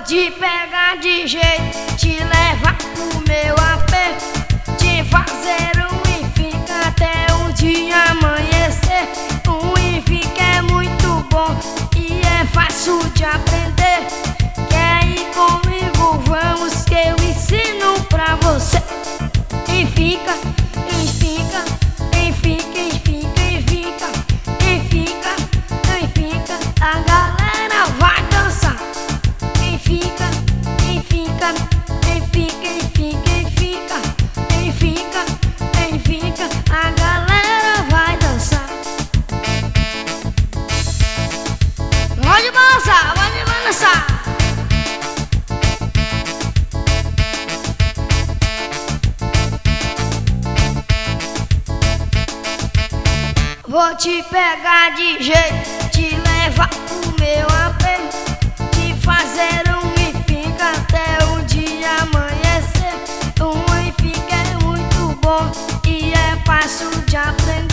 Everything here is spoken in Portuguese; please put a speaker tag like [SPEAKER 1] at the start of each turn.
[SPEAKER 1] te pegar de jeito, te levar pro meu apê, te fazer e fica até o dia amanhecer. E fica é muito bom e é fácil de aprender. Quer ir comigo? Vamos que eu ensino pra você. E fica, e fica, e fica, e fica, e fica, e fica, e fica, a galera vai dançar. E fica, e fica, e fica, e fica, e fica, e fica, e fica, a galera vai dançar. Pode balançar, pode balançar. Vou te pegar de jeito, te levar pro meu apê, te fazer e fica até o dia amanhecer. E fica é muito bom e é fácil de aprender.